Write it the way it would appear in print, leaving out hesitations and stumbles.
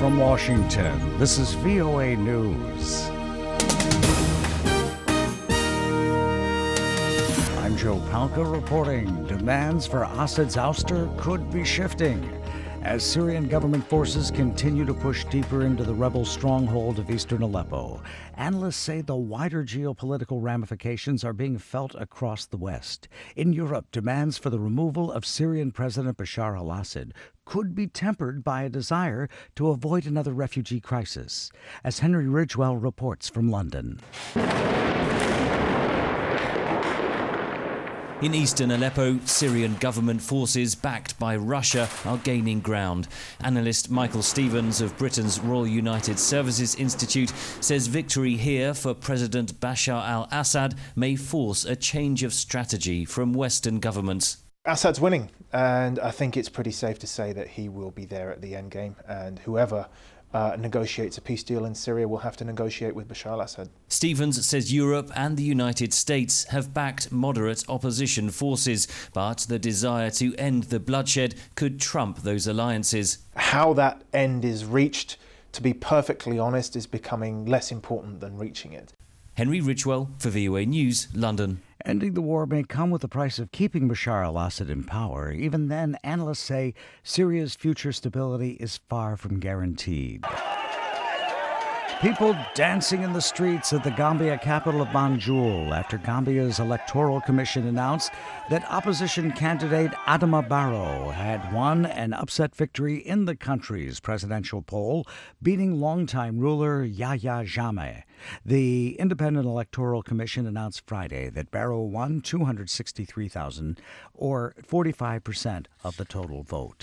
from Washington, this is VOA News. I'm Joe Palca reporting. Demands for Assad's ouster could be shifting as Syrian government forces continue to push deeper into the rebel stronghold of eastern Aleppo. Analysts say the wider geopolitical ramifications are being felt across the West. In Europe, demands for the removal of Syrian President Bashar al-Assad could be tempered by a desire to avoid another refugee crisis, as Henry Ridgwell reports from London. In eastern Aleppo, Syrian government forces backed by Russia are gaining ground. Analyst Michael Stevens of Britain's Royal United Services Institute says victory here for President Bashar al-Assad may force a change of strategy from Western governments. Assad's winning, and I think it's pretty safe to say that he will be there at the end game, and whoever negotiates a peace deal in Syria will have to negotiate with Bashar al-Assad. Stevens says Europe and the United States have backed moderate opposition forces, but the desire to end the bloodshed could trump those alliances. How that end is reached, to be perfectly honest, is becoming less important than reaching it. Henry Ridgwell for VOA News, London. Ending the war may come with the price of keeping Bashar al-Assad in power. Even then, analysts say Syria's future stability is far from guaranteed. People dancing in the streets of the Gambia capital of Banjul after Gambia's electoral commission announced that opposition candidate Adama Barrow had won an upset victory in the country's presidential poll, beating longtime ruler Yahya Jammeh. The Independent Electoral Commission announced Friday that Barrow won 263,000, or 45% of the total vote.